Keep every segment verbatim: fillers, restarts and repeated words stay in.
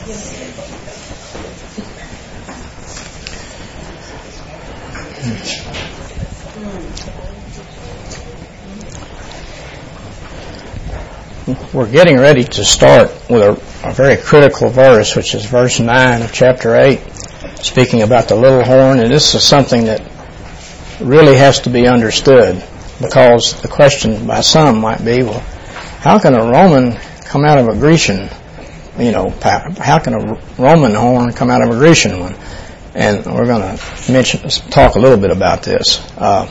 We're getting ready to start with a, a very critical verse, which is verse nine of chapter eight, speaking about the little horn, and this is something that really has to be understood, because the question by some might be, well, how can a Roman come out of a Grecian, you know, how can a Roman horn come out of a Grecian one? And we're going to mention, talk a little bit about this. Uh,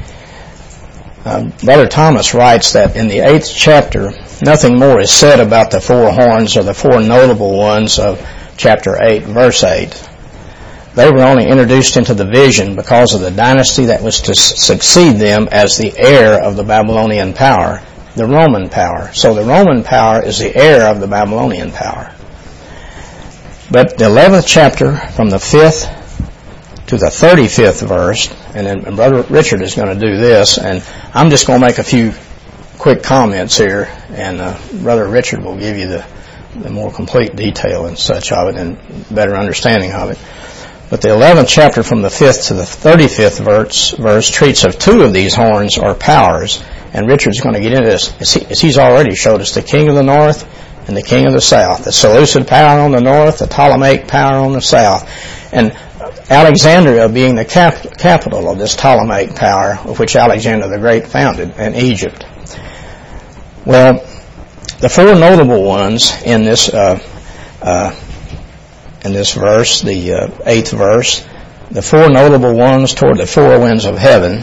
uh, Brother Thomas writes that in the eighth chapter, nothing more is said about the four horns or the four notable ones of chapter eight, verse eight. They were only introduced into the vision because of the dynasty that was to succeed them as the heir of the Babylonian power, the Roman power. So the Roman power is the heir of the Babylonian power. But the eleventh chapter, from the fifth to the thirty-fifth verse, and then Brother Richard is going to do this, and I'm just going to make a few quick comments here, and uh, Brother Richard will give you the, the more complete detail and such of it and better understanding of it. But the eleventh chapter, from the fifth to the thirty-fifth verse, verse treats of two of these horns or powers, and Richard's going to get into this, as, he, as he's already showed us, the king of the north and the king of the south, the Seleucid power on the north, the Ptolemaic power on the south, and Alexandria being the cap- capital of this Ptolemaic power, of which Alexander the Great founded, in Egypt. Well, the four notable ones in this uh, uh, in this verse, the uh, eighth verse, the four notable ones toward the four winds of heaven,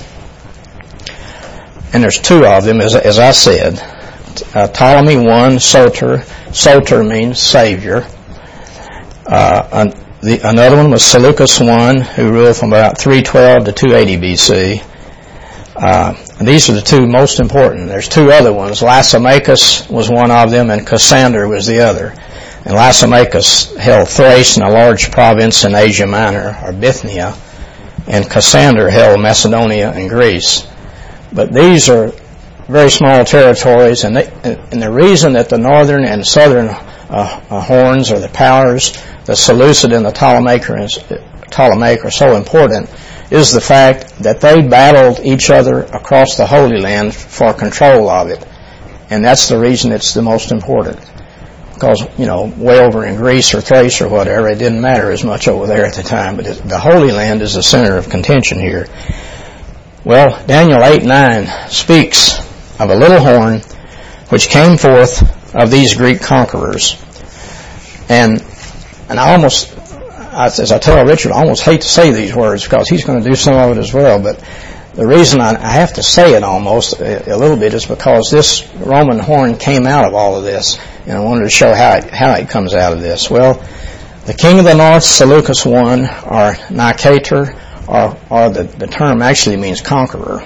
and there's two of them, as, as I said. Uh, Ptolemy one, Soter. Soter means Savior. Uh, an, the, another one was Seleucus one, who ruled from about three twelve to two eighty B C. Uh, and these are the two most important. There's two other ones. Lysimachus was one of them, and Cassander was the other. And Lysimachus held Thrace and a large province in Asia Minor, or Bithynia, and Cassander held Macedonia and Greece. But these are very small territories, and, they, and the reason that the northern and southern uh, uh, horns, or the powers, the Seleucid and the Ptolemaic, Ptolemaic are so important is the fact that they battled each other across the Holy Land for control of it. And that's the reason it's the most important. Because, you know, way over in Greece or Thrace or whatever, it didn't matter as much over there at the time. But it, the Holy Land is the center of contention here. Well, Daniel eight nine speaks of a little horn which came forth of these Greek conquerors. And and I almost, as I tell Richard, I almost hate to say these words because he's going to do some of it as well. But the reason I, I have to say it almost a, a little bit is because this Roman horn came out of all of this. And I wanted to show how it, how it comes out of this. Well, the king of the north, Seleucus one, or Nicator, or, or the, the term actually means conqueror.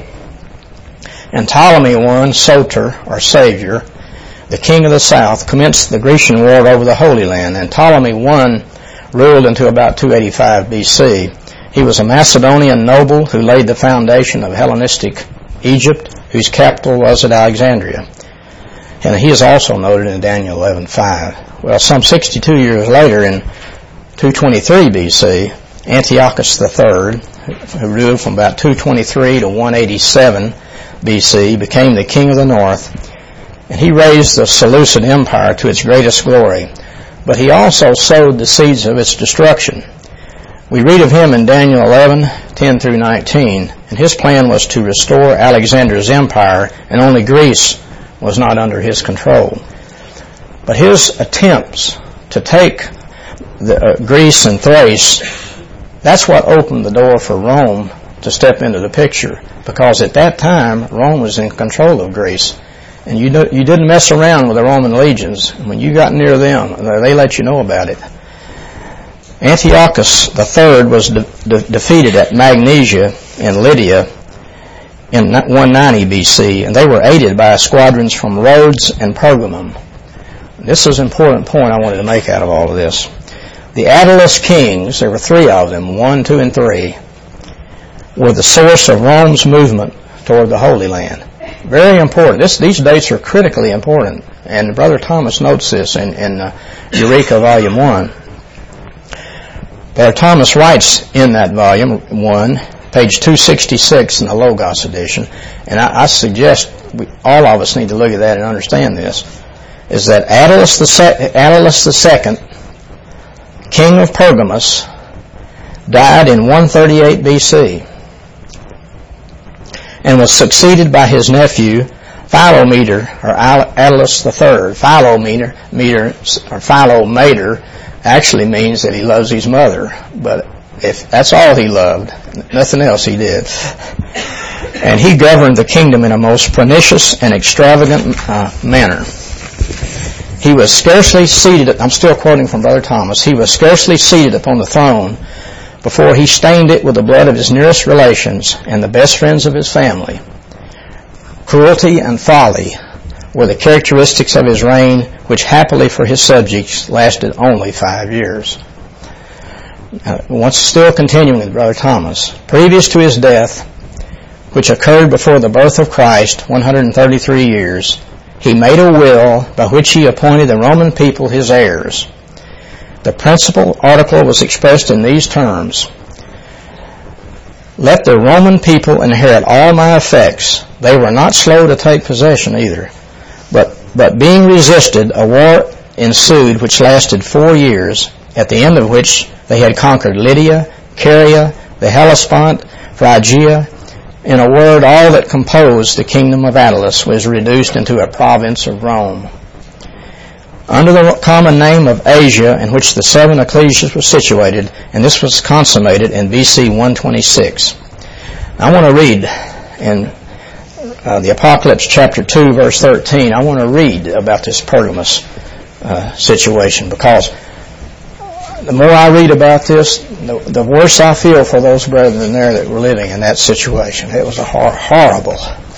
And Ptolemy one, Soter, or Savior, the king of the south, commenced the Grecian war over the Holy Land. And Ptolemy one ruled until about two eighty-five B C. He was a Macedonian noble who laid the foundation of Hellenistic Egypt, whose capital was at Alexandria. And he is also noted in Daniel eleven five. Well, some sixty-two years later, in two twenty-three B C, Antiochus the third, who ruled from about two twenty-three to one eighty-seven B C, became the king of the north, and he raised the Seleucid Empire to its greatest glory. But he also sowed the seeds of its destruction. We read of him in Daniel eleven ten through nineteen, and his plan was to restore Alexander's empire, and only Greece was not under his control. But his attempts to take the, uh, Greece and Thrace, that's what opened the door for Rome to step into the picture, because at that time Rome was in control of Greece, and you do, you didn't mess around with the Roman legions. When you got near them, they let you know about it. Antiochus the third was de- de- defeated at Magnesia in Lydia in one ninety B C, and they were aided by squadrons from Rhodes and Pergamum. This is an important point I wanted to make out of all of this. The Attalus kings, there were three of them, one, two, and three, were the source of Rome's movement toward the Holy Land. Very important. This, these dates are critically important, and Brother Thomas notes this in, in uh, Eureka Volume one. Brother Thomas writes in that Volume one, page two sixty-six in the Logos edition, and I, I suggest we, all of us need to look at that and understand this, is that Attalus the, Se- Attalus the Second, king of Pergamus, died in one thirty-eight B C and was succeeded by his nephew Philometor, or Attalus the Third. Philometor, meter, or Philometor actually means that he loves his mother, but if that's all he loved, nothing else he did. And he governed the kingdom in a most pernicious and extravagant uh, manner. He was scarcely seated, I'm still quoting from Brother Thomas, he was scarcely seated upon the throne before he stained it with the blood of his nearest relations and the best friends of his family. Cruelty and folly were the characteristics of his reign, which happily for his subjects lasted only five years. Uh, once still continuing with Brother Thomas, previous to his death, which occurred before the birth of Christ, one hundred thirty-three years, he made a will by which he appointed the Roman people his heirs. The principal article was expressed in these terms: let the Roman people inherit all my effects. They were not slow to take possession either, but, but being resisted, a war ensued which lasted four years, at the end of which they had conquered Lydia, Caria, the Hellespont, Phrygia. In a word, all that composed the kingdom of Attalus was reduced into a province of Rome. Under the common name of Asia, in which the seven ecclesias were situated, and this was consummated in B C one twenty-six. I want to read in uh, the Apocalypse chapter two, verse thirteen, I want to read about this Pergamus uh, situation, because the more I read about this, the, the worse I feel for those brethren there that were living in that situation. It was a hor- horrible.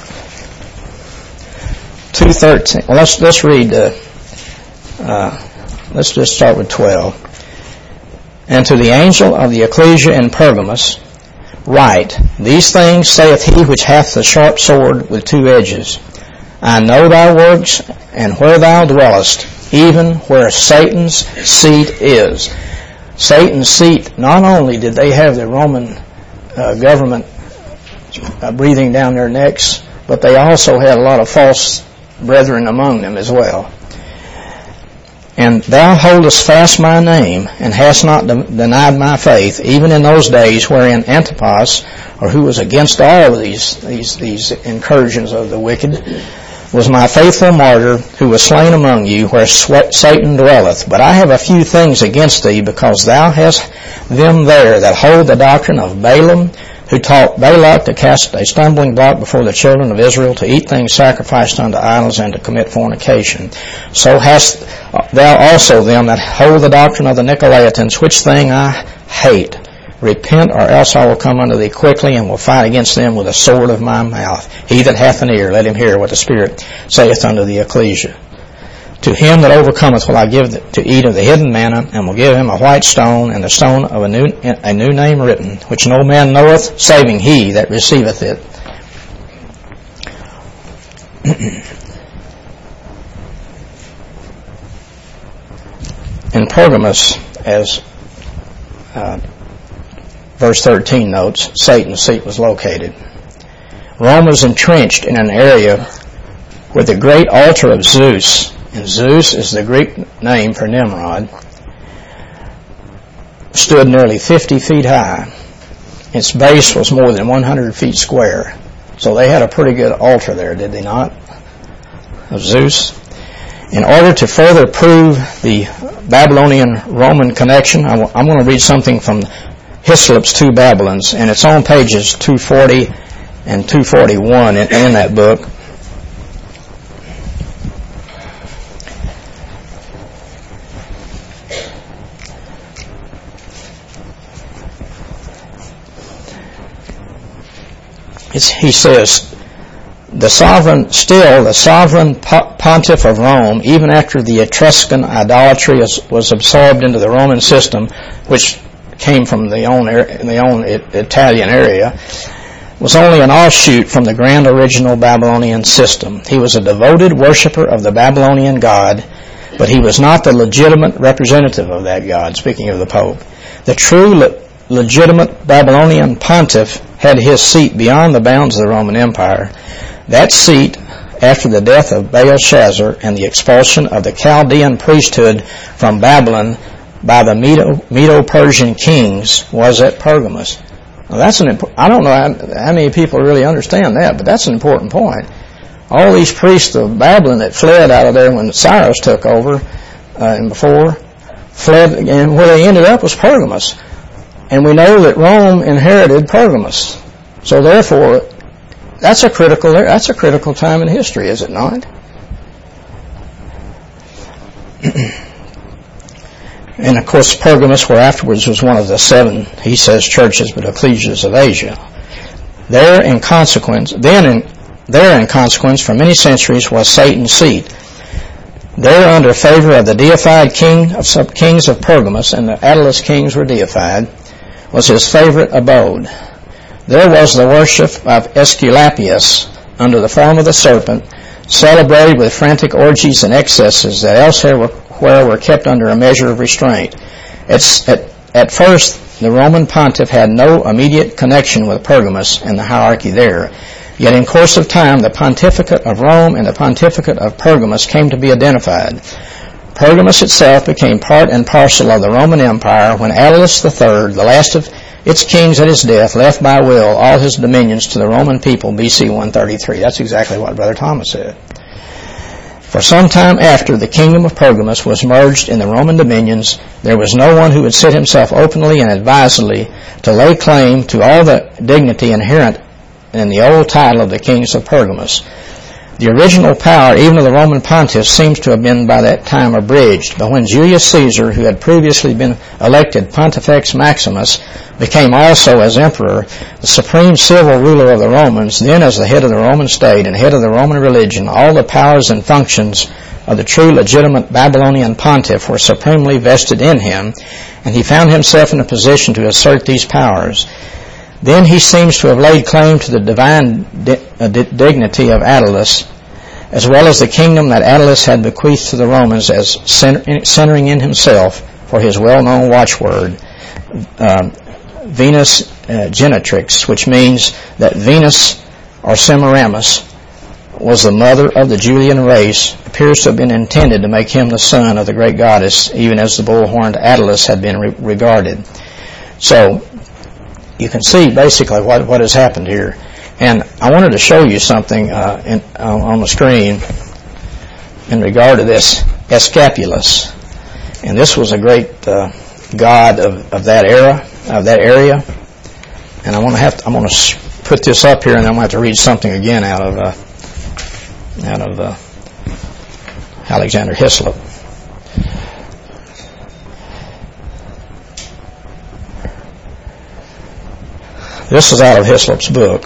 two thirteen. Well, let's let's read. Uh, uh, let's just start with twelve. And to the angel of the ecclesia in Pergamus write, these things saith he which hath the sharp sword with two edges. I know thy works, and where thou dwellest, even where Satan's seat is. Satan's seat, not only did they have the Roman uh, government uh, breathing down their necks, but they also had a lot of false brethren among them as well. And thou holdest fast my name, and hast not de- denied my faith, even in those days wherein Antipas, or who was against all of these, these, these incursions of the wicked, was my faithful martyr, who was slain among you, where Satan dwelleth. But I have a few things against thee, because thou hast them there that hold the doctrine of Balaam, who taught Balak to cast a stumbling block before the children of Israel, to eat things sacrificed unto idols, and to commit fornication. So hast thou also them that hold the doctrine of the Nicolaitans, which thing I hate. Repent, or else I will come unto thee quickly, and will fight against them with the sword of my mouth. He that hath an ear, let him hear what the Spirit saith unto the ecclesia. To him that overcometh will I give to eat of the hidden manna, and will give him a white stone, and the stone of a new, a new name written, which no man knoweth, saving he that receiveth it. In Pergamus, as uh, verse thirteen notes, Satan's seat was located. Rome was entrenched in an area where the great altar of Zeus, and Zeus is the Greek name for Nimrod, stood nearly fifty feet high. Its base was more than one hundred feet square. So they had a pretty good altar there, did they not, of Zeus? In order to further prove the Babylonian-Roman connection, I'm going to read something from Hislop's Two Babylons, and it's on pages two forty and two forty-one in, in that book. It's, he says, the sovereign, still the sovereign pontiff of Rome, even after the Etruscan idolatry was, was absorbed into the Roman system, which came from the own, the own Italian area, was only an offshoot from the grand original Babylonian system. He was a devoted worshiper of the Babylonian god, but he was not the legitimate representative of that god, speaking of the Pope. The true le- legitimate Babylonian pontiff had his seat beyond the bounds of the Roman Empire. That seat, after the death of Belshazzar and the expulsion of the Chaldean priesthood from Babylon by the Medo- Medo-Persian kings, was at Pergamus. Now that's an imp- I don't know how, how many people really understand that, but that's an important point. All these priests of Babylon that fled out of there when Cyrus took over uh, and before, fled, and where they ended up was Pergamus. And we know that Rome inherited Pergamus. So therefore, that's a critical that's a critical time in history, is it not? And of course, Pergamus, where afterwards was one of the seven, he says, churches, but ecclesias of Asia. There, in consequence, then in, there in consequence, for many centuries was Satan's seat. There, under favor of the deified king of sub kings of Pergamus, and the Attalus kings were deified, was his favorite abode. There was the worship of Aesculapius under the form of the serpent, celebrated with frantic orgies and excesses that elsewhere were, where were kept under a measure of restraint. At, at, at first, the Roman pontiff had no immediate connection with Pergamus and the hierarchy there. Yet in course of time, the pontificate of Rome and the pontificate of Pergamus came to be identified. Pergamus itself became part and parcel of the Roman Empire when Attalus the Third, the last of its kings at his death, left by will all his dominions to the Roman people, B C one thirty-three. That's exactly what Brother Thomas said. For some time after the kingdom of Pergamus was merged in the Roman dominions, there was no one who would sit himself openly and advisedly to lay claim to all the dignity inherent in the old title of the kings of Pergamus. The original power, even of the Roman pontiffs, seems to have been by that time abridged. But when Julius Caesar, who had previously been elected Pontifex Maximus, became also as emperor, the supreme civil ruler of the Romans, then as the head of the Roman state and head of the Roman religion, all the powers and functions of the true legitimate Babylonian pontiff were supremely vested in him, and he found himself in a position to assert these powers. Then he seems to have laid claim to the divine di- uh, di- dignity of Attalus, as well as the kingdom that Attalus had bequeathed to the Romans as center- centering in himself for his well-known watchword, uh, Venus uh, Genetrix, which means that Venus, or Semiramis, was the mother of the Julian race, appears to have been intended to make him the son of the great goddess, even as the bull-horned Attalus had been re- regarded. So, you can see basically what, what has happened here. And I wanted to show you something uh, in, uh, on the screen in regard to this Escapulus. And this was a great uh, god of, of that era, of that area. And I'm going to have to, I'm going to put this up here, and I'm going to have to read something again out of uh, out of uh, Alexander Hislop. This is out of Hislop's book.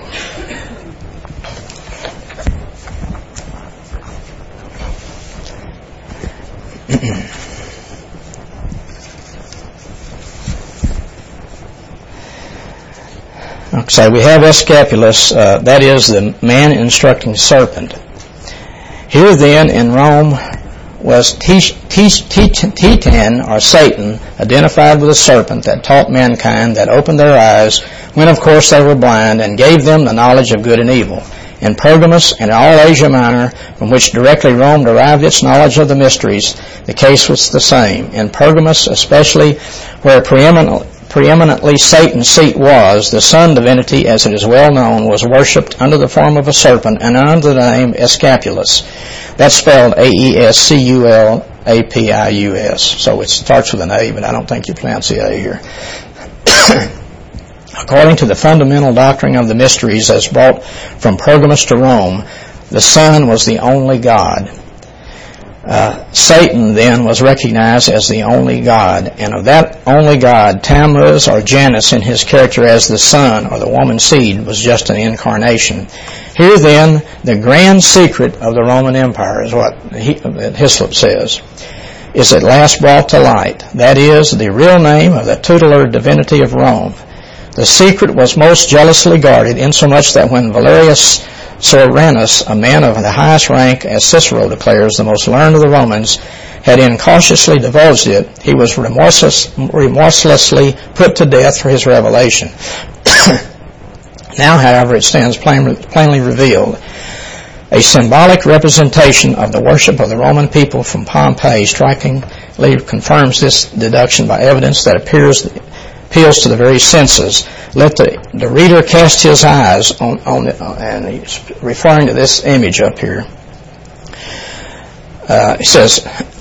So we have Escapulus, uh, that is the man instructing serpent. Here then in Rome was Titan, or Satan, identified with a serpent that taught mankind, that opened their eyes, when of course they were blind, and gave them the knowledge of good and evil. In Pergamus and all Asia Minor, from which directly Rome derived its knowledge of the mysteries, the case was the same. In Pergamus, especially where preeminent, preeminently Satan's seat was, the sun divinity, as it is well known, was worshipped under the form of a serpent and under the name Escapulus. That's spelled A E S C U L A P I U S. So it starts with an A, but I don't think you pronounce the A here. According to the fundamental doctrine of the mysteries as brought from Pergamus to Rome, the Son was the only God. Uh, Satan then was recognized as the only God, and of that only God, Tammuz, or Janus, in his character as the Son or the woman's seed, was just an incarnation. Here then, the grand secret of the Roman Empire is what he, Hislop says, is at last brought to light. That is, the real name of the tutelar divinity of Rome. The secret was most jealously guarded, insomuch that when Valerius Soranus, a man of the highest rank, as Cicero declares, the most learned of the Romans, had incautiously divulged it, he was remorseless, remorselessly put to death for his revelation. Now, however, it stands plain, plainly revealed. A symbolic representation of the worship of the Roman people from Pompeii strikingly confirms this deduction by evidence that appears appeals to the very senses. Let the, the reader cast his eyes on, on the, and he's referring to this image up here. Uh, it says,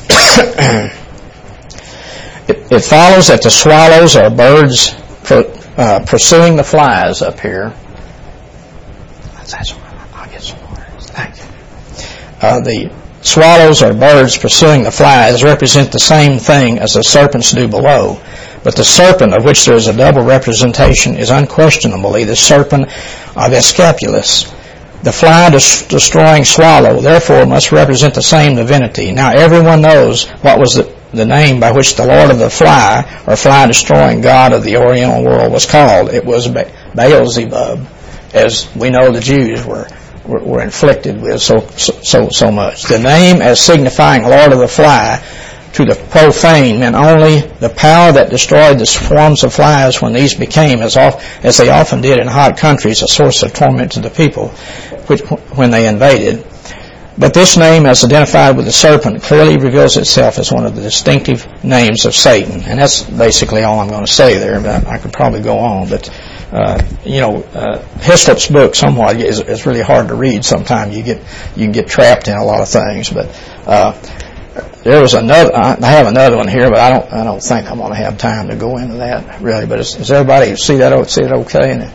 it, it follows that the swallows are birds per, uh, pursuing the flies up here. That's, I'll get some more. Thank you. Uh, the swallows are birds pursuing the flies represent the same thing as the serpents do below. But the serpent, of which there is a double representation, is unquestionably the serpent of Aesculapius. The fly-destroying swallow, therefore, must represent the same divinity. Now, everyone knows what was the, the name by which the Lord of the Fly, or fly-destroying god of the Oriental world, was called. It was ba- Beelzebub, as we know the Jews were, were, were inflicted with so, so, so much. The name, as signifying Lord of the Fly, to the profane meant only the power that destroyed the swarms of flies when these became, as, off, as they often did in hot countries, a source of torment to the people which, when they invaded. But this name, as identified with the serpent, clearly reveals itself as one of the distinctive names of Satan. And that's basically all I'm going to say there. But I could probably go on. But, uh, you know, uh, Hislop's book somewhat is, is really hard to read sometimes. You get, you can get trapped in a lot of things. But, uh, There was another. I have another one here, but I don't. I don't think I'm going to have time to go into that really. But does everybody see that? See it okay?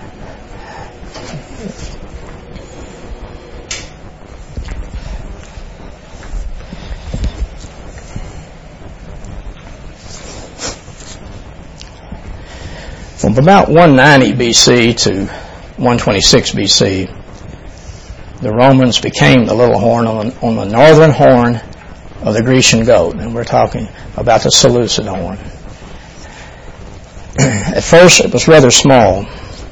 From about one ninety B C to one twenty-six B C, the Romans became the little horn on the, on the northern horn of the Grecian goat, and we're talking about the Seleucid horn. At first it was rather small,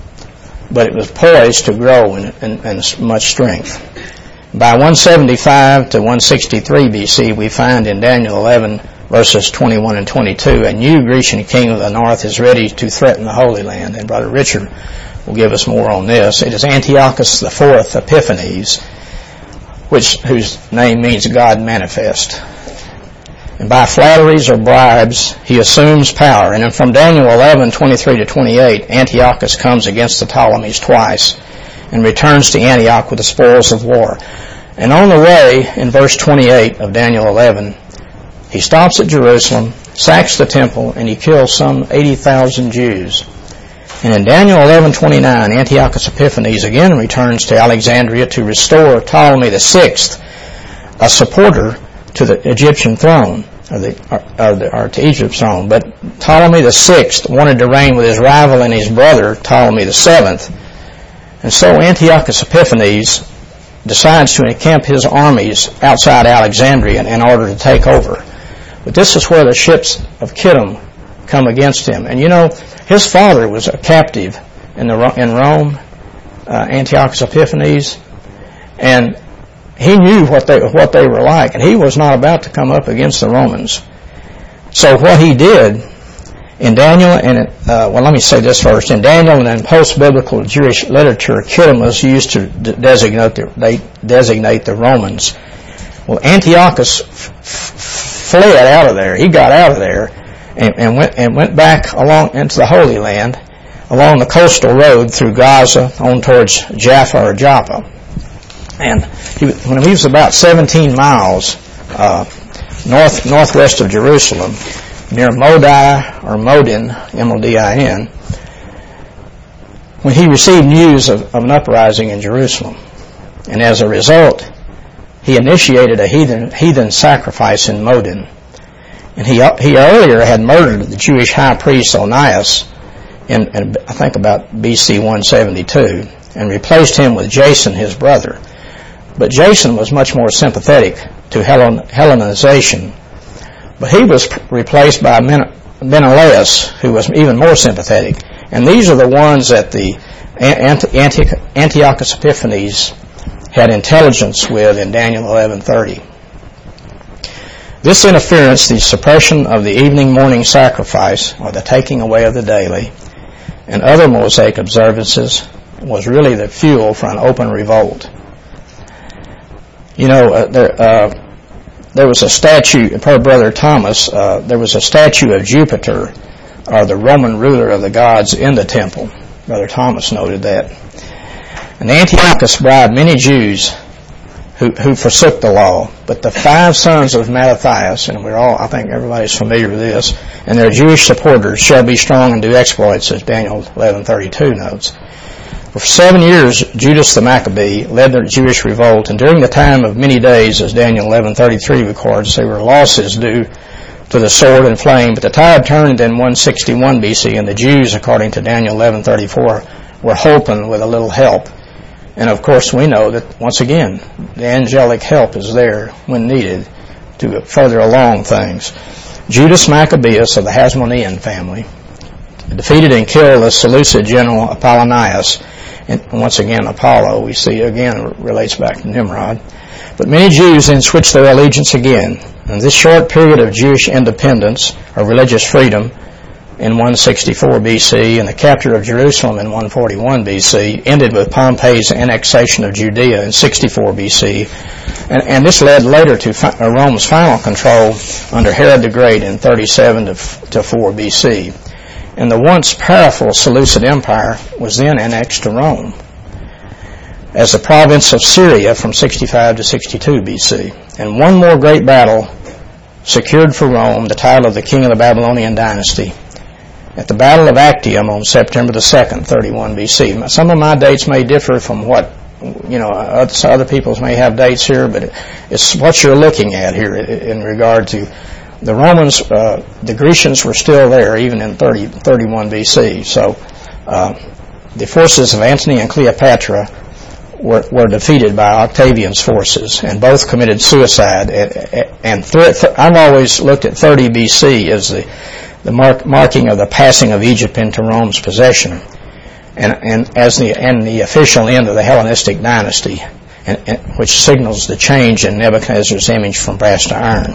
but it was poised to grow in, in, in much strength. By one seventy-five to one sixty-three B C, we find in Daniel eleven, verses twenty-one and twenty-two, a new Grecian king of the north is ready to threaten the Holy Land, and Brother Richard will give us more on this. It is Antiochus the Fourth Epiphanes, which whose name means God manifest. And by flatteries or bribes, he assumes power. And then from Daniel eleven, twenty-three to twenty-eight, Antiochus comes against the Ptolemies twice and returns to Antioch with the spoils of war. And on the way, in verse twenty-eight of Daniel eleven, he stops at Jerusalem, sacks the temple, and he kills some eighty thousand Jews. And in Daniel eleven twenty-nine, Antiochus Epiphanes again returns to Alexandria to restore Ptolemy the Sixth, a supporter to the Egyptian throne, or, the, or, the, or to Egypt's throne. But Ptolemy the Sixth wanted to reign with his rival and his brother, Ptolemy the Seventh. And so Antiochus Epiphanes decides to encamp his armies outside Alexandria in order to take over. But this is where the ships of Kittim come against him. And you know, his father was a captive in the in Rome, uh, Antiochus Epiphanes, and he knew what they what they were like, and he was not about to come up against the Romans. So what he did in Daniel, and uh, well, let me say this first. In Daniel and in post-biblical Jewish literature, Kittim was used to d- designate the, they designate the Romans. Well, Antiochus f- f- fled out of there. He got out of there. And, and went and went back along into the Holy Land, along the coastal road through Gaza on towards Jaffa or Joppa. And he, when he was about seventeen miles uh, north northwest of Jerusalem, near Modi or Modin, M O D I N, when he received news of, of an uprising in Jerusalem, and as a result, he initiated a heathen heathen sacrifice in Modin. And he he earlier had murdered the Jewish high priest Onias in, in I think about B C one seventy-two, and replaced him with Jason, his brother. But Jason was much more sympathetic to Hellen, Hellenization. But he was replaced by Men, Menelaus, who was even more sympathetic. And these are the ones that the Antiochus Epiphanes had intelligence with in Daniel eleven thirty. This interference, the suppression of the evening morning sacrifice, or the taking away of the daily, and other Mosaic observances, was really the fuel for an open revolt. You know, uh, there, uh, there was a statue, per Brother Thomas, uh, there was a statue of Jupiter, or the Roman ruler of the gods, in the temple. Brother Thomas noted that. And Antiochus bribed many Jews who, who forsook the law, but the five sons of Mattathias, and we're all, I think everybody's familiar with this, and their Jewish supporters shall be strong and do exploits, as Daniel eleven thirty-two notes. For seven years, Judas the Maccabee led the Jewish revolt, and during the time of many days, as Daniel eleven thirty-three records, there were losses due to the sword and flame, but the tide turned in one sixty-one B C, and the Jews, according to Daniel eleven thirty-four, were hoping with a little help. And of course we know that, once again, the angelic help is there when needed to further along things. Judas Maccabeus of the Hasmonean family defeated and killed the Seleucid general Apollonius. And once again, Apollo, we see again, relates back to Nimrod. But many Jews then switched their allegiance again. And this short period of Jewish independence, or religious freedom, in one sixty-four B C and the capture of Jerusalem in one forty-one B C ended with Pompey's annexation of Judea in sixty-four B C. And, and this led later to fi- Rome's final control under Herod the Great in thirty-seven to, to four B C. And the once powerful Seleucid Empire was then annexed to Rome as the province of Syria from sixty-five to sixty-two B C. And one more great battle secured for Rome the title of the king of the Babylonian dynasty at the Battle of Actium on September the second, thirty-one B C. Some of my dates may differ from what, you know, other people's may have dates here, but it's what you're looking at here in regard to the Romans. Uh, the Grecians were still there even in thirty, thirty-one B C. So uh, the forces of Antony and Cleopatra were, were defeated by Octavian's forces, and both committed suicide. And, and th- th- I've always looked at thirty B C as the the mark, marking of the passing of Egypt into Rome's possession, and, and as the and the official end of the Hellenistic dynasty, and, and, which signals the change in Nebuchadnezzar's image from brass to iron.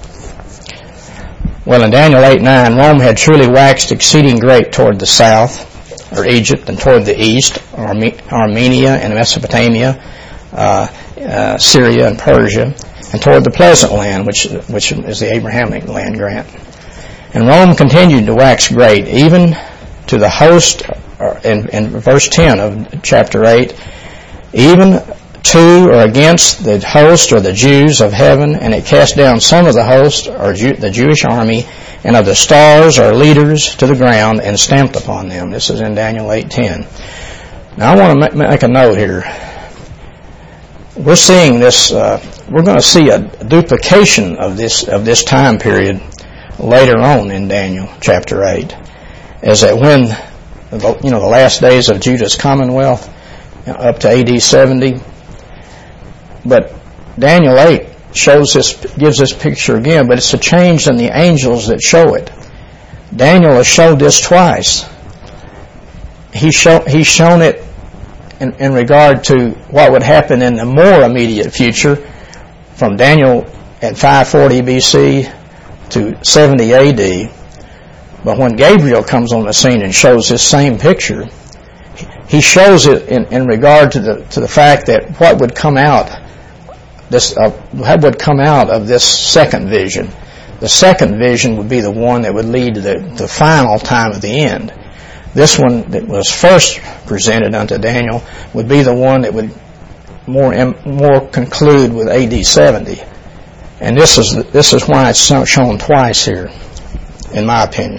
Well, in Daniel eight nine, Rome had truly waxed exceeding great toward the south, or Egypt, and toward the east, Arme- Armenia and Mesopotamia, uh, uh, Syria and Persia, and toward the pleasant land, which which is the Abrahamic land grant. And Rome continued to wax great, even to the host, in, in verse ten of chapter eight, even to or against the host or the Jews of heaven, and it cast down some of the host or Jew, the Jewish army, and of the stars or leaders to the ground, and stamped upon them. This is in Daniel eight ten. Now I want to make a note here. We're seeing this, uh, we're going to see a duplication of this of this time period later on in Daniel chapter eight, is that when, you know, the last days of Judah's commonwealth, up to A D seventy, but Daniel eight shows this, gives this picture again, but it's a change in the angels that show it. Daniel has showed this twice. He show, he's shown it in, in regard to what would happen in the more immediate future, from Daniel at five forty B C to seventy A D. But when Gabriel comes on the scene and shows this same picture, he shows it in, in regard to the to the fact that what would come out this uh, what would come out of this second vision. The second vision would be the one that would lead to the, the final time of the end. This one that was first presented unto Daniel would be the one that would more more conclude with A D seventy. And this is this is why it's shown twice here, in my opinion.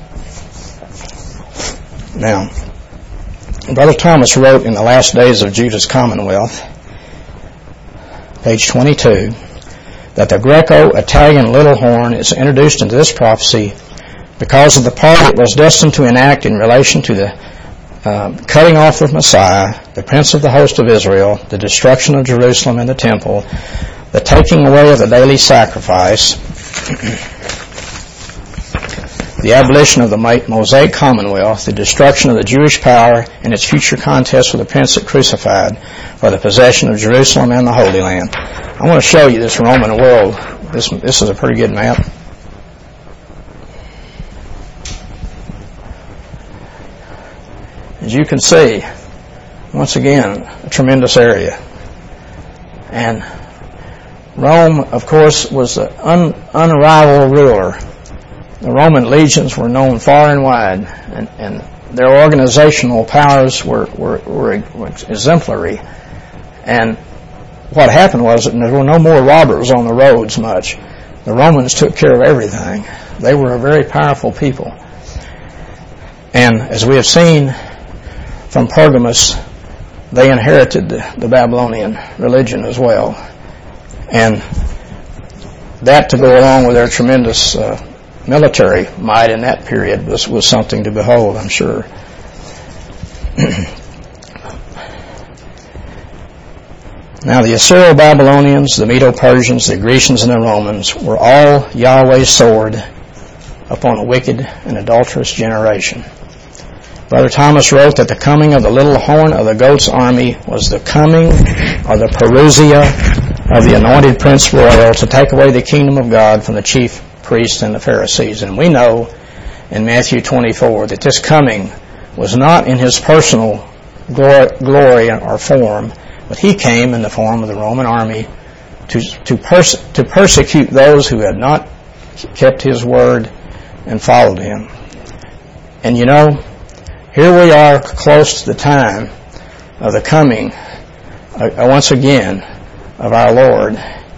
Now, Brother Thomas wrote in the last days of Judah's commonwealth, page twenty-two, that the Greco-Italian little horn is introduced into this prophecy because of the part it was destined to enact in relation to the uh, cutting off of Messiah, the prince of the host of Israel, the destruction of Jerusalem and the temple, the taking away of the daily sacrifice, the abolition of the Mosaic Commonwealth, the destruction of the Jewish power, and its future contest with the Prince that crucified for the possession of Jerusalem and the Holy Land. I want to show you this Roman world. This, this is a pretty good map. As you can see, once again, a tremendous area. And Rome, of course, was an un, unrivaled ruler. The Roman legions were known far and wide, and, and their organizational powers were, were, were, were exemplary. And what happened was that there were no more robbers on the roads much. The Romans took care of everything. They were a very powerful people. And as we have seen from Pergamus, they inherited the, the Babylonian religion as well. And that, to go along with their tremendous uh, military might in that period, was, was something to behold, I'm sure. Now, the Assyro-Babylonians, the Medo-Persians, the Grecians, and the Romans were all Yahweh's sword upon a wicked and adulterous generation. Brother Thomas wrote that the coming of the little horn of the goat's army was the coming, or the parousia, of the anointed Prince Royal to take away the kingdom of God from the chief priests and the Pharisees. And we know in Matthew twenty-four that this coming was not in his personal glory or form, but he came in the form of the Roman army to to, perse- to persecute those who had not kept his word and followed him. And you know, here we are close to the time of the coming, uh, once again, of our Lord.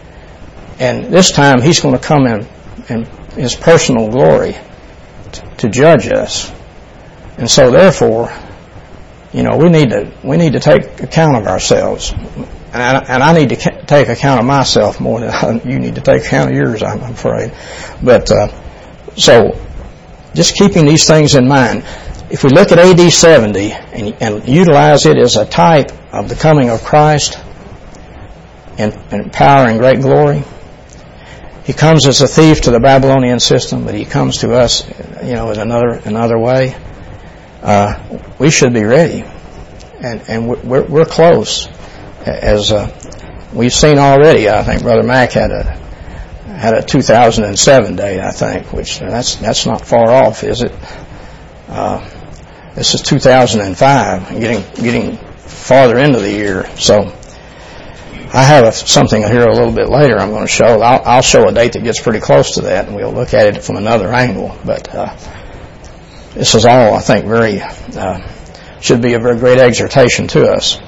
And this time he's going to come in, in his personal glory t- to judge us. And so therefore, you know, we need to we need to take account of ourselves. And I, and I need to ca- take account of myself more than I, you need to take account of yours, I'm afraid. But uh, so just keeping these things in mind, if we look at A D seventy and, and utilize it as a type of the coming of Christ in, in power and great glory, he comes as a thief to the Babylonian system, but he comes to us, you know, in another another way. Uh, we should be ready, and and we're we're close, as uh, we've seen already. I think Brother Mack had a had a two thousand seven date, I think, which that's that's not far off, is it? Uh, this is two thousand five, getting getting farther into the year. So I have a, something here a little bit later I'm going to show. I'll, I'll show a date that gets pretty close to that, and we'll look at it from another angle. But uh, this is all, I think, very uh, should be a very great exhortation to us.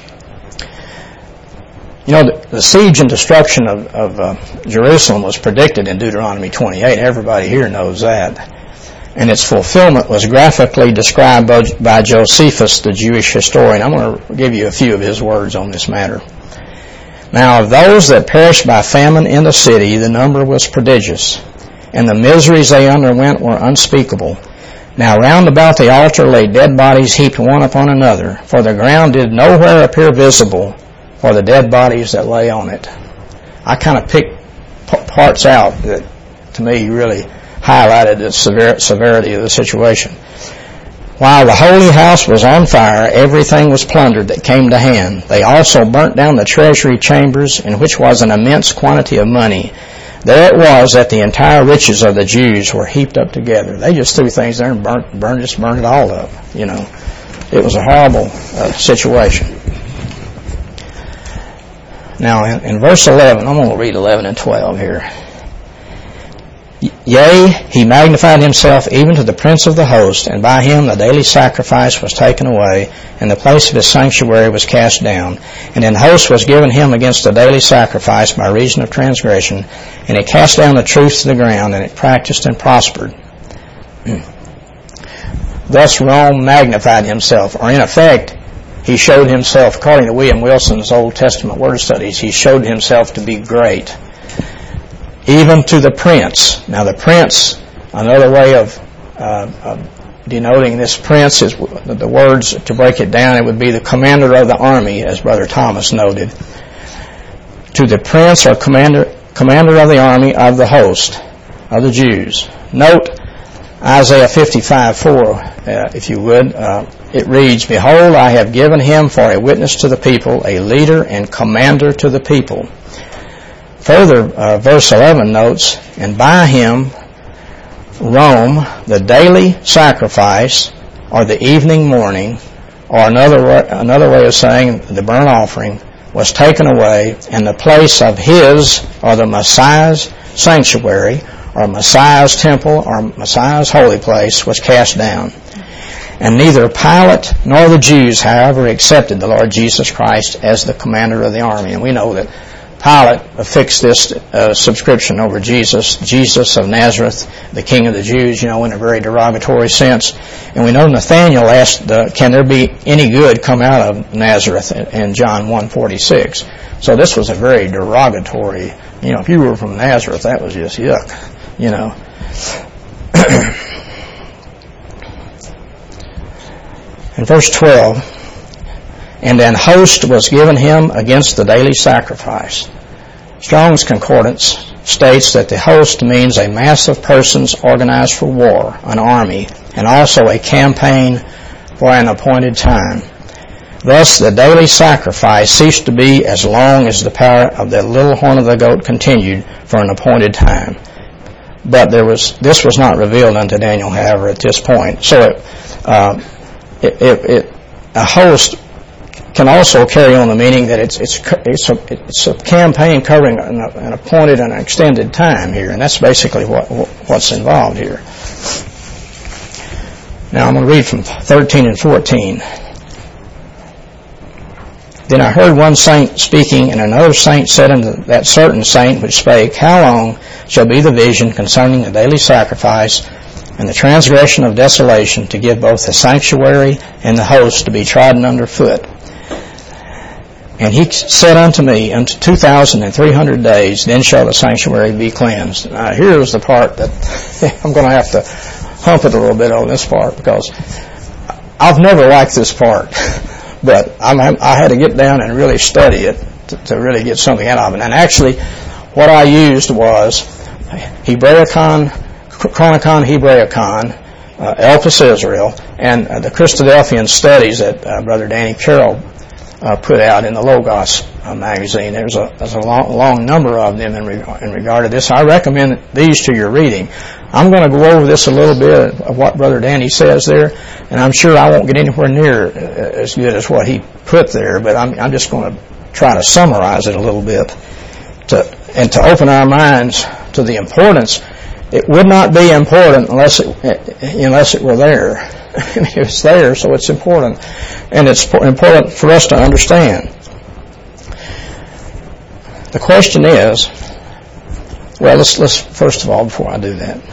You know, the, the siege and destruction of, of uh, Jerusalem was predicted in Deuteronomy twenty-eight. Everybody here knows that. And its fulfillment was graphically described by, by Josephus, the Jewish historian. I'm going to give you a few of his words on this matter. Now, of those that perished by famine in the city, the number was prodigious, and the miseries they underwent were unspeakable. Now round about the altar lay dead bodies heaped one upon another, for the ground did nowhere appear visible for the dead bodies that lay on it. I kind of picked p- parts out that, to me, really highlighted the sever- severity of the situation. While the holy house was on fire, everything was plundered that came to hand. They also burnt down the treasury chambers, in which was an immense quantity of money. There it was that the entire riches of the Jews were heaped up together. They just threw things there and burnt, burned, just burned it all up. You know, it was a horrible uh, situation. Now, in, in verse eleven, I'm going to read eleven and twelve here. Yea, he magnified himself even to the prince of the host, and by him the daily sacrifice was taken away, and the place of his sanctuary was cast down. And an host was given him against the daily sacrifice by reason of transgression, and it cast down the truth to the ground, and it practiced and prospered. Thus Rome magnified himself, or in effect, he showed himself, according to William Wilson's Old Testament word studies, he showed himself to be great. Even to the prince. Now the prince, another way of, uh, of denoting this prince is the words, to break it down, it would be the commander of the army, as Brother Thomas noted. To the prince or commander commander of the army of the host of the Jews. Note Isaiah fifty-five four, uh, if you would, uh, it reads, "Behold, I have given him for a witness to the people, a leader and commander to the people." Further, uh, verse eleven notes, "And by him Rome, the daily sacrifice, or the evening mourning," or another way, another way of saying the burnt offering, "was taken away, and the place of his," or the Messiah's sanctuary, or Messiah's temple, or Messiah's holy place, "was cast down. And neither Pilate nor the Jews, however, accepted the Lord Jesus Christ as the commander of the army." And we know that Pilate affixed this uh, subscription over Jesus, Jesus of Nazareth, the King of the Jews, you know, in a very derogatory sense. And we know Nathanael asked, uh, can there be any good come out of Nazareth in John one forty-six. So this was a very derogatory, you know, if you were from Nazareth, that was just yuck, you know. In verse twelve, "And an host was given him against the daily sacrifice." Strong's Concordance states that the host means a mass of persons organized for war, an army, and also a campaign for an appointed time. Thus, the daily sacrifice ceased to be as long as the power of the little horn of the goat continued for an appointed time. But there was this was not revealed unto Daniel, however, at this point. So it, uh, it, it, it a host can also carry on the meaning that it's it's it's a, it's a campaign covering an, an appointed and extended time here, and that's basically what what's involved here. Now I'm going to read from thirteen and fourteen. "Then I heard one saint speaking, and another saint said unto that certain saint which spake, How long shall be the vision concerning the daily sacrifice and the transgression of desolation, to give both the sanctuary and the host to be trodden under foot? And he said unto me, Unto two thousand and three hundred days, then shall the sanctuary be cleansed." Now here's the part that I'm going to have to hump it a little bit on this part, because I've never liked this part, but I'm, I had to get down and really study it to, to really get something out of it. And actually, what I used was Hebraicon, Chronicon Hebraicon, uh, Elpis Israel, and uh, the Christadelphian studies that uh, Brother Danny Carroll Uh, put out in the Logos uh, magazine. There's a there's a long, long number of them in, re- in regard to this. I recommend these to your reading. I'm going to go over this a little bit of what Brother Danny says there, and I'm sure I won't get anywhere near as good as what he put there, but I'm, I'm just going to try to summarize it a little bit to and to open our minds to the importance. It would not be important unless it unless it were there. It's there, so it's important, and it's important for us to understand. The question is, well, let's let's first of all, before I do that,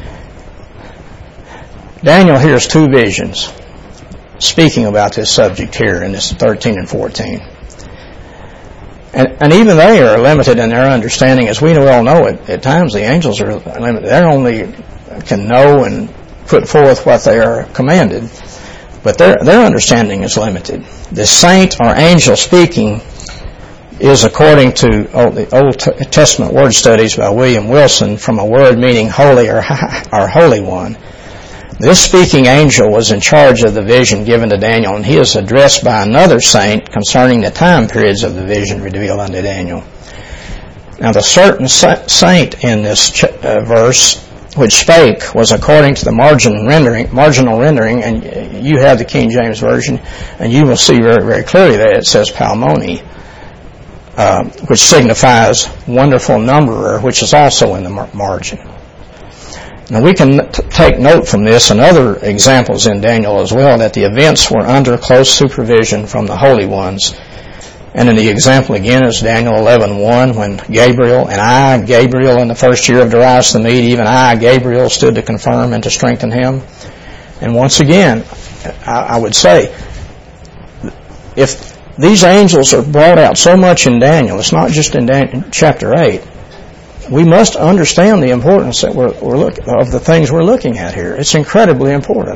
Daniel hears two visions speaking about this subject here in this thirteen and fourteen, and and even they are limited in their understanding, as we well know. At, at times, the angels are limited; they only can know and put forth what they are commanded, but their their understanding is limited. The saint or angel speaking is, according to Old, the Old Testament word studies by William Wilson, from a word meaning holy or, or holy one. This speaking angel was in charge of the vision given to Daniel, and he is addressed by another saint concerning the time periods of the vision revealed unto Daniel. Now, the certain saint in this ch- uh, verse which spake was according to the margin rendering, marginal rendering, and you have the King James Version, and you will see very, very clearly that it says Palmoni, uh, which signifies wonderful numberer, which is also in the mar- margin. Now we can t- take note from this and other examples in Daniel as well that the events were under close supervision from the holy ones. And in the example again is Daniel eleven one, when Gabriel, and I, Gabriel, in the first year of Darius the Mede, even I, Gabriel, stood to confirm and to strengthen him. And once again, I, I would say, if these angels are brought out so much in Daniel, it's not just in Dan- chapter eight, we must understand the importance that we're, we're look, of the things we're looking at here. It's incredibly important.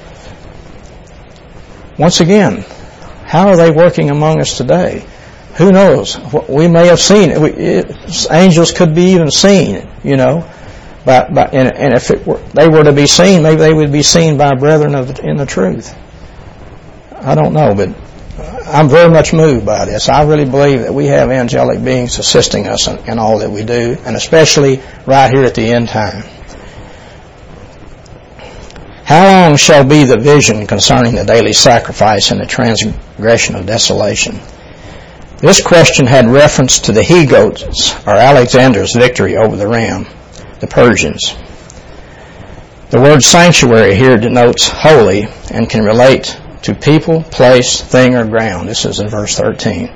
Once again, how are they working among us today? Who knows? We may have seen it. We, it. Angels could be even seen, you know. By, by, and, and if it were, they were to be seen, maybe they would be seen by brethren of the, in the truth. I don't know, but I'm very much moved by this. I really believe that we have angelic beings assisting us in, in all that we do, and especially right here at the end time. How long shall be the vision concerning the daily sacrifice and the transgression of desolation? This question had reference to the he-goats, or Alexander's victory over the Ram, the Persians. The word sanctuary here denotes holy and can relate to people, place, thing, or ground. This is in verse thirteen.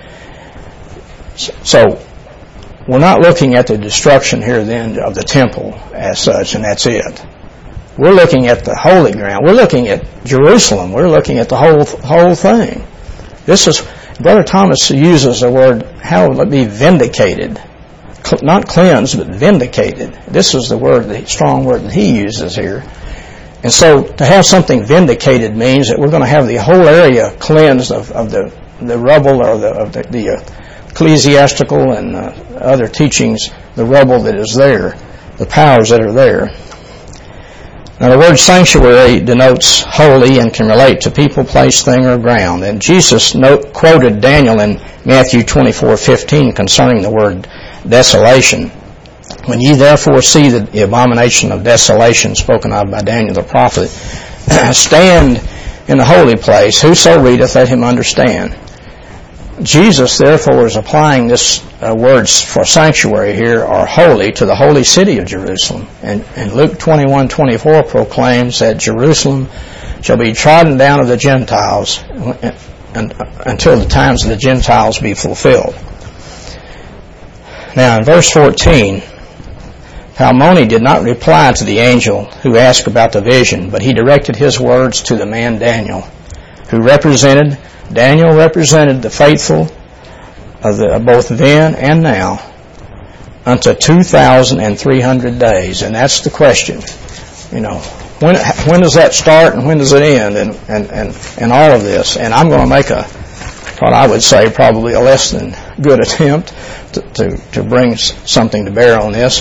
So, we're not looking at the destruction here then of the temple as such, and that's it. We're looking at the holy ground. We're looking at Jerusalem. We're looking at the whole whole thing. This is, Brother Thomas uses the word, how will it be vindicated? Not cleansed, but vindicated. This is the word, the strong word that he uses here. And so to have something vindicated means that we're going to have the whole area cleansed of, of the, the rubble or the, of the, the uh, ecclesiastical and uh, other teachings, the rubble that is there, the powers that are there. Now the word sanctuary denotes holy and can relate to people, place, thing, or ground. And Jesus note, quoted Daniel in Matthew twenty-four fifteen concerning the word desolation. When ye therefore see the abomination of desolation spoken of by Daniel the prophet, stand in the holy place, whoso readeth, let him understand. Jesus therefore is applying this uh, words for sanctuary here, or holy, to the holy city of Jerusalem. And, and Luke twenty-one twenty-four proclaims that Jerusalem shall be trodden down of the Gentiles and, and, until the times of the Gentiles be fulfilled. Now in verse fourteen, Palmoni did not reply to the angel who asked about the vision, but he directed his words to the man Daniel, who represented Daniel represented the faithful of the, both then and now unto two thousand three hundred days. And that's the question. You know, when when does that start and when does it end, and, and, and, and all of this. And I'm going to make a, what I would say, probably a less than good attempt to, to, to bring something to bear on this.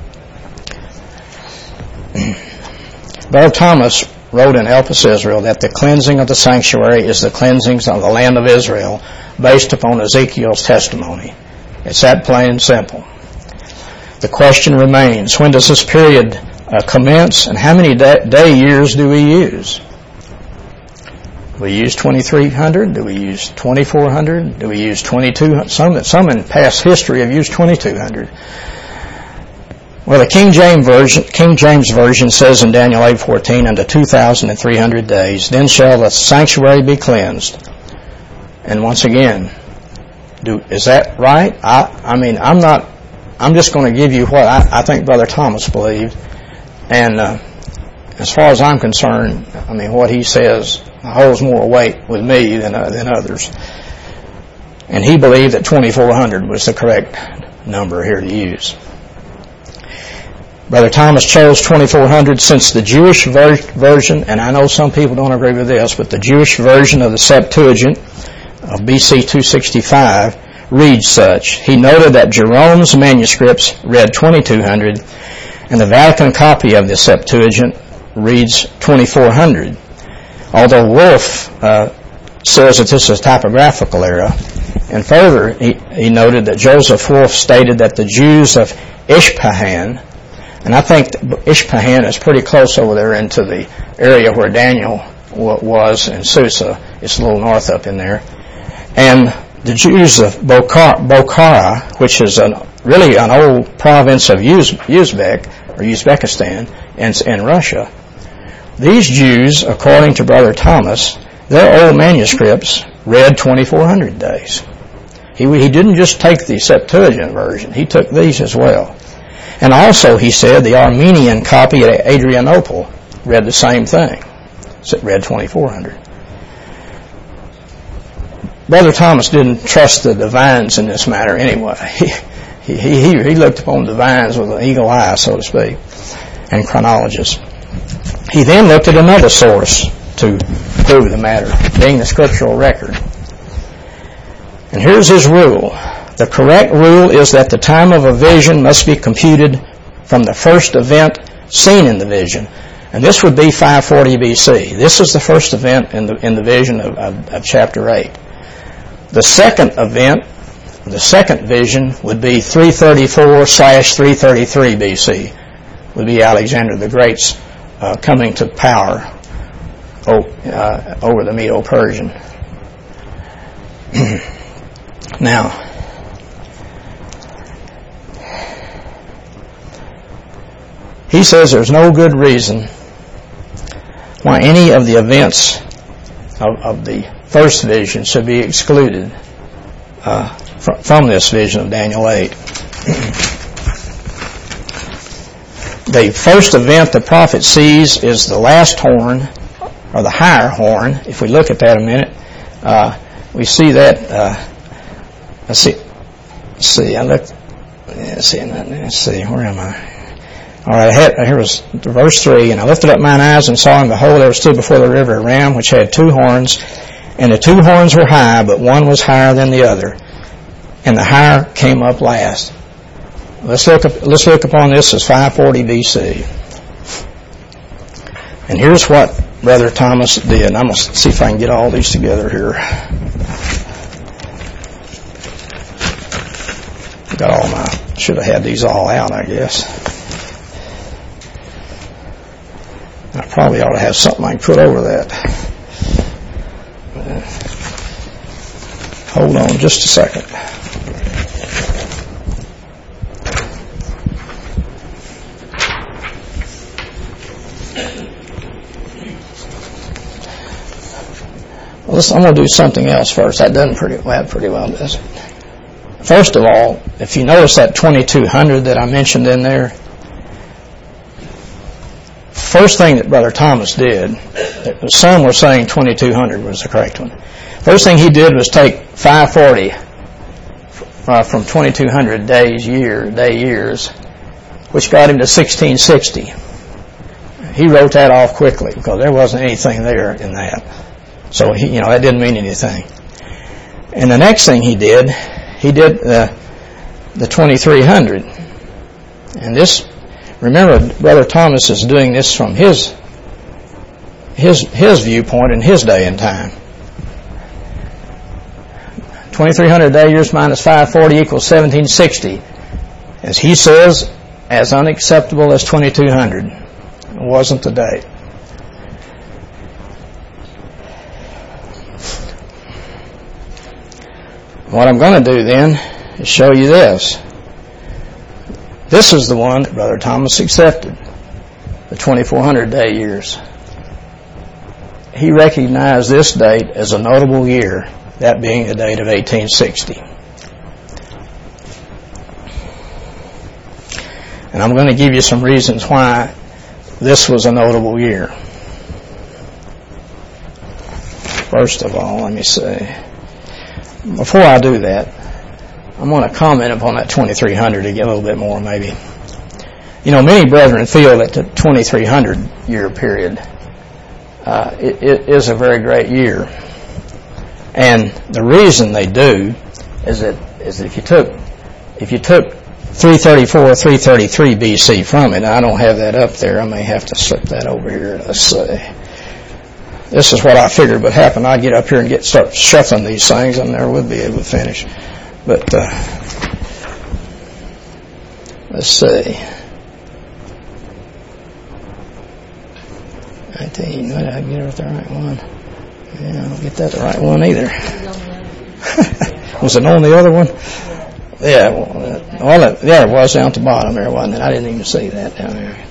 Brother Thomas wrote in Elpis Israel that the cleansing of the sanctuary is the cleansings of the land of Israel based upon Ezekiel's testimony. It's that plain and simple. The question remains, when does this period uh, commence, and how many day, day years do we use? Do we use twenty-three hundred? Do we use twenty-four hundred? Do we use twenty-two hundred? Some, some in past history have used twenty-two hundred. Well, the King James Version, King James Version says in Daniel eight fourteen, unto two thousand three hundred days, then shall the sanctuary be cleansed. And once again, do, is that right? I, I mean, I'm not, I'm just going to give you what I, I think Brother Thomas believed. And uh, as far as I'm concerned, I mean, what he says holds more weight with me than, uh, than others. And he believed that twenty-four hundred was the correct number here to use. Brother Thomas chose twenty-four hundred since the Jewish ver- version, and I know some people don't agree with this, but the Jewish version of the Septuagint of B C two sixty-five reads such. He noted that Jerome's manuscripts read twenty-two hundred, and the Vatican copy of the Septuagint reads twenty-four hundred. Although Wolf uh, says that this is typographical error. And further, he, he noted that Joseph Wolf stated that the Jews of Ispahan, and I think Ispahan is pretty close over there into the area where Daniel w- was in Susa. It's a little north up in there. And the Jews of Bokhara, Bokhara which is an, really an old province of Uz- Uzbek, or Uzbekistan, in, in Russia. These Jews, according to Brother Thomas, their old manuscripts read twenty-four hundred days. He, he didn't just take the Septuagint version. He took these as well. And also, he said, the Armenian copy at Adrianople read the same thing. So it read twenty-four hundred. Brother Thomas didn't trust the divines in this matter anyway. He, he, he, he looked upon divines with an eagle eye, so to speak, and chronologists. He then looked at another source to prove the matter, being the scriptural record. And here's his rule. The correct rule is that the time of a vision must be computed from the first event seen in the vision. And this would be five forty B C. This is the first event in the, in the vision of, of, of chapter eight. The second event, the second vision, would be three thirty-four slash three thirty-three B C. Would be Alexander the Great's uh, coming to power oh, uh, over the Medo-Persian. Now, he says there's no good reason why any of the events of, of the first vision should be excluded uh, fr- from this vision of Daniel eight. The first event the prophet sees is the last horn, or the higher horn. If we look at that a minute, uh, we see that. Uh, let's see. Let's see. I looked. Let's see. Let's see. Where am I? All right. I had, here was verse three. And I lifted up mine eyes and saw, and behold, there stood before the river a ram which had two horns, and the two horns were high, but one was higher than the other, and the higher came up last. Let's look up, let's look upon this as five forty B C. And here's what Brother Thomas did. I'm going to see if I can get all these together here. Got all my, should have had these all out, I guess. I probably ought to have something I can put over that. Hold on just a second. Well, listen, I'm going to do something else first. That doesn't pretty well, pretty well, does it? First of all, if you notice that twenty-two hundred that I mentioned in there, first thing that Brother Thomas did, some were saying twenty-two hundred was the correct one. First thing he did was take five forty uh, from twenty-two hundred days, year, day years, which got him to sixteen sixty. He wrote that off quickly because there wasn't anything there in that. So, he, you know, that didn't mean anything. And the next thing he did, he did uh, the twenty-three hundred. And this, remember, Brother Thomas is doing this from his his his viewpoint in his day and time. twenty-three hundred day years minus five forty equals seventeen sixty. As he says, as unacceptable as twenty-two hundred. It wasn't the date. What I'm going to do then is show you this. This is the one that Brother Thomas accepted, the twenty-four hundred day years. He recognized this date as a notable year, that being the date of eighteen sixty. And I'm going to give you some reasons why this was a notable year. First of all, let me say, before I do that, I'm going to comment upon that twenty-three hundred to get a little bit more maybe. You know, many brethren feel that the twenty-three hundred year period uh, it, it is a very great year. And the reason they do is that is that if you took if you took three thirty-four, three thirty-three B C from it, I don't have that up there. I may have to slip that over here. Let's see. This is what I figured would happen. I'd get up here and get start shuffling these things, and never would be able to finish. But uh, let's see. nineteen. Did I get it the right one? Yeah, I don't get that the right one either. Was it on the other one? Yeah. Well, well, yeah, it was down at the bottom there, wasn't it? I didn't even see that down there.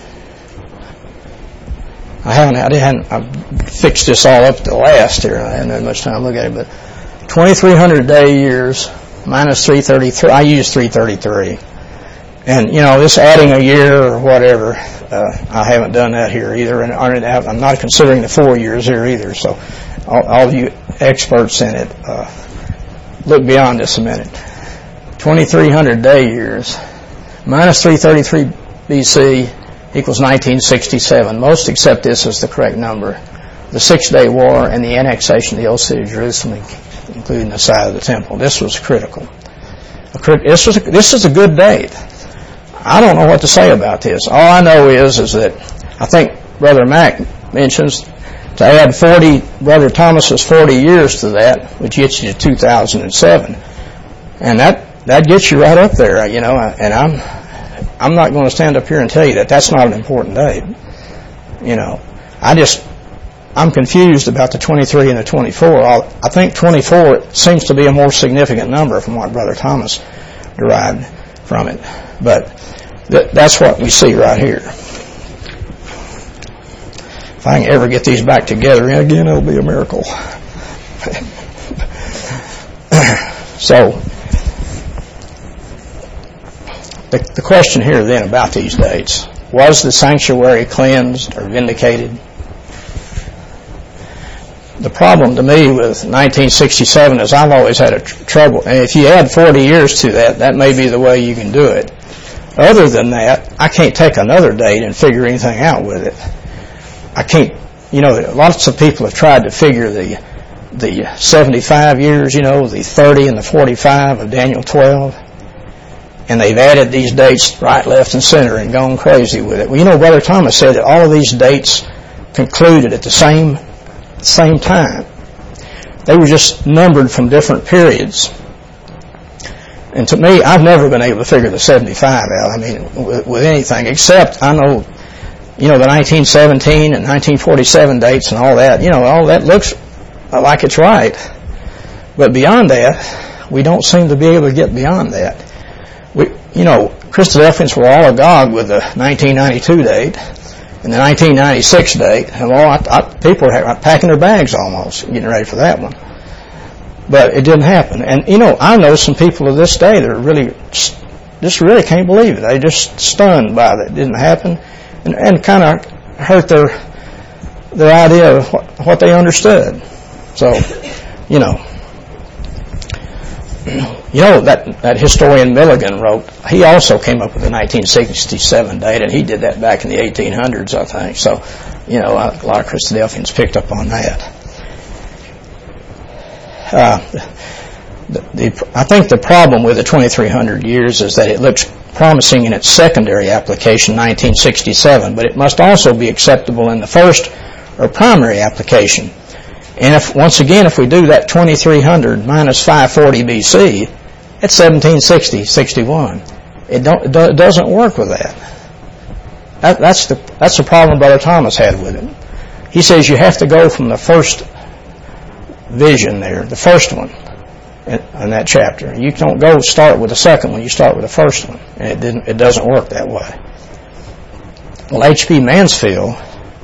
I haven't, I didn't, I fixed this all up at the last here. I haven't had much time to look at it, but twenty-three hundred day years minus three thirty-three. I use three thirty-three. And, you know, this adding a year or whatever, uh, I haven't done that here either. And I'm not considering the four years here either. So all, all of you experts in it, uh, look beyond this a minute. twenty-three hundred day years minus three thirty-three B C equals nineteen sixty-seven. Most accept this as the correct number. The Six-Day War and the annexation of the old city of Jerusalem, including the site of the temple. This was critical. This was a, this is a good date. I don't know what to say about this. All I know is, is that I think Brother Mack mentions to add forty, Brother Thomas's forty years to that, which gets you to two thousand seven. And that, that gets you right up there, you know, and I'm, I'm not going to stand up here and tell you that that's not an important date. You know, I just, I'm confused about the twenty-three and the twenty-four. I'll, I think twenty-four seems to be a more significant number from what Brother Thomas derived from it. But th- that's what we see right here. If I can ever get these back together again, it'll be a miracle. So, the, the question here then about these dates, was the sanctuary cleansed or vindicated? The problem to me with nineteen sixty-seven is I've always had a tr- trouble. And if you add forty years to that, that may be the way you can do it. Other than that, I can't take another date and figure anything out with it. I can't, you know, lots of people have tried to figure the the seventy-five years, you know, the thirty and the forty-five of Daniel twelve. And they've added these dates right, left, and center and gone crazy with it. Well, you know, Brother Thomas said that all of these dates concluded at the same same time. They were just numbered from different periods. And to me, I've never been able to figure the seventy-five out, I mean, with, with anything, except I know, you know, the nineteen seventeen and nineteen forty-seven dates and all that, you know, all that looks like it's right. But beyond that, we don't seem to be able to get beyond that. We, you know, Christadelphians were all agog with the nineteen ninety-two date and the nineteen ninety-six date. And well, I, I, people were packing their bags almost, getting ready for that one. But it didn't happen. And, you know, I know some people of this day that are really, just really can't believe it. They just stunned by that it didn't happen and, and kind of hurt their, their idea of what, what they understood. So, you know. You know, that, that historian Milligan wrote, he also came up with the nineteen sixty-seven date, and he did that back in the eighteen hundreds, I think. So, you know, a lot of Christadelphians picked up on that. Uh, the, the, I think the problem with the twenty-three hundred years is that it looks promising in its secondary application, nineteen sixty-seven, but it must also be acceptable in the first or primary application. And if, once again, if we do that twenty-three hundred minus five forty B C, it's seventeen sixty, sixty-one. It don't, it do, it doesn't work with that. that. That's the, that's the problem Brother Thomas had with it. He says you have to go from the first vision there, the first one in, in that chapter. You don't go start with the second one, you start with the first one. And it didn't, it doesn't work that way. Well, H P Mansfield,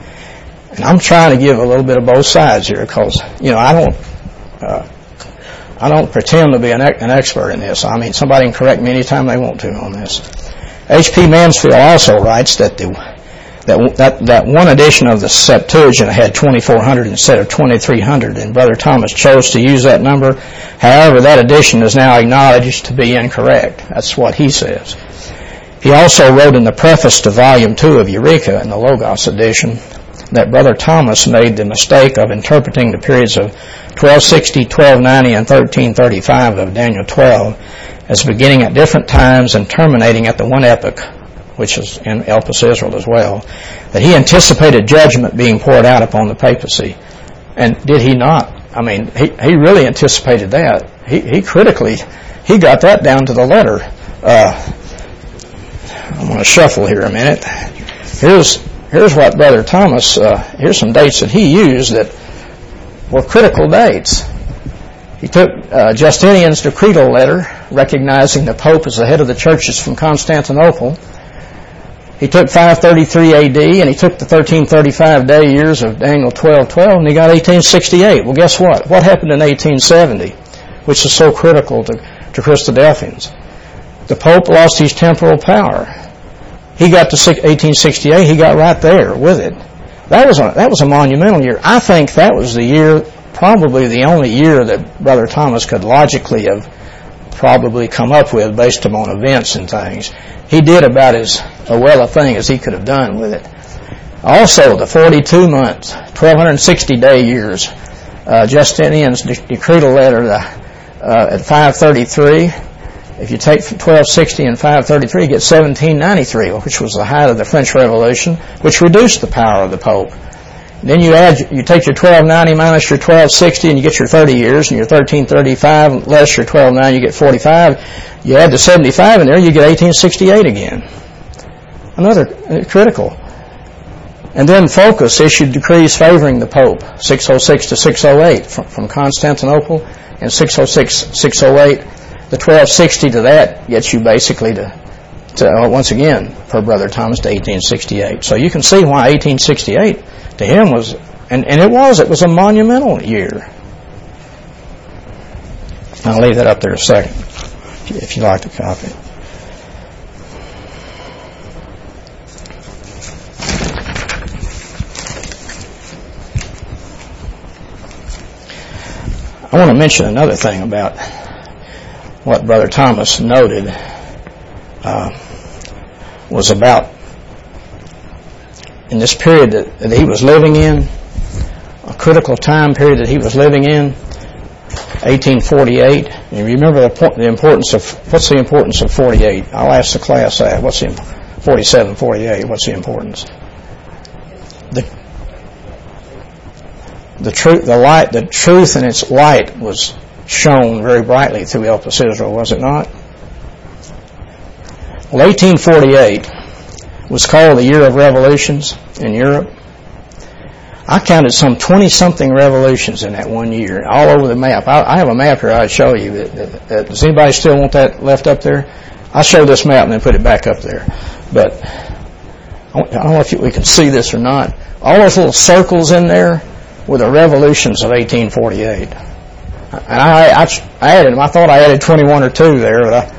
and I'm trying to give a little bit of both sides here because, you know, I don't uh, I don't pretend to be an, an expert in this. I mean, somebody can correct me anytime they want to on this. H P Mansfield also writes that the that that, that one edition of the Septuagint had twenty-four hundred instead of twenty-three hundred, and Brother Thomas chose to use that number. However, that edition is now acknowledged to be incorrect. That's what he says. He also wrote in the preface to Volume two of Eureka in the Logos edition that Brother Thomas made the mistake of interpreting the periods of twelve sixty, twelve ninety, and thirteen thirty-five of Daniel twelve as beginning at different times and terminating at the one epoch, which is in Elpis Israel as well, that he anticipated judgment being poured out upon the papacy. And did he not? I mean, he, he really anticipated that. He, he critically, he got that down to the letter. Uh, I'm going to shuffle here a minute. Here's Here's what Brother Thomas, uh, here's some dates that he used that were critical dates. He took uh, Justinian's decretal letter, recognizing the Pope as the head of the churches from Constantinople. He took five thirty-three A D, and he took the thirteen thirty-five day years of Daniel twelve twelve, and he got eighteen sixty-eight. Well, guess what? What happened in eighteen seventy, which is so critical to, to Christadelphians? The Pope lost his temporal power. He got to eighteen sixty-eight. He got right there with it. That was a, that was a monumental year. I think that was the year, probably the only year that Brother Thomas could logically have probably come up with based upon events and things. He did about as well a thing as he could have done with it. Also, the forty-two months, twelve sixty day years, uh, Justinian's de- decretal letter uh, at five thirty-three If you take twelve sixty and five thirty-three, you get seventeen ninety-three, which was the height of the French Revolution, which reduced the power of the Pope. Then you add, you take your twelve ninety minus your twelve sixty, and you get your thirty years, and your thirteen thirty-five less your twelve ninety, you get forty-five. You add the seventy-five in there, you get eighteen sixty-eight again. Another uh, critical. And then Phocas issued decrees favoring the Pope, six oh six to six oh eight from, from Constantinople, and six oh six, six oh eight. The twelve sixty to that gets you basically to, to uh, once again, per Brother Thomas, to eighteen sixty-eight. So you can see why eighteen sixty-eight to him was, and, and it was, it was a monumental year. I'll leave that up there a second, if you'd like to copy it. I want to mention another thing about what Brother Thomas noted uh, was about in this period that, that he was living in, a critical time period that he was living in, eighteen forty-eight. And you remember the, the importance of, what's the importance of forty-eight? I'll ask the class that. What's the, forty-seven, forty-eight, what's the importance? The The truth, the light, the truth and its light was shone very brightly through Elpis Israel, was it not? Well, eighteen forty-eight was called the Year of Revolutions in Europe. I counted some twenty-something revolutions in that one year, all over the map. I, I have a map here I'd show you. That, that, that, does anybody still want that left up there? I'll show this map and then put it back up there. But I don't know if we can see this or not. All those little circles in there were the revolutions of eighteen forty-eight. And I, I, I added them. I thought I added twenty-one or two there, but I,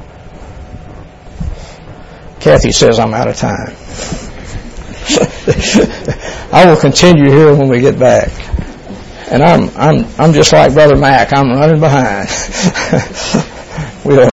Kathy says I'm out of time. I will continue here when we get back. And I'm, I'm, I'm just like Brother Mac. I'm running behind. we'll,